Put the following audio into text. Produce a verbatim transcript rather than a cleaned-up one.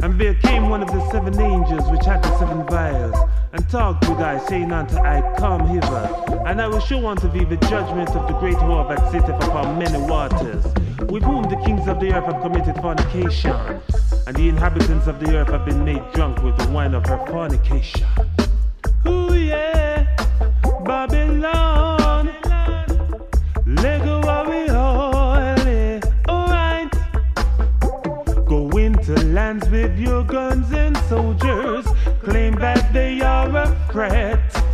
And there came one of the seven angels which had the seven vials, and talked with I, saying unto I, come hither, and I will show unto thee the judgment of the great whore that sitteth upon many waters, with whom the kings of the earth have committed fornication, and the inhabitants of the earth have been made drunk with the wine of her fornication. Ooh yeah, Babylon, let go of it all, alright. Go into lands with your guns and soldiers, claim that they are a threat.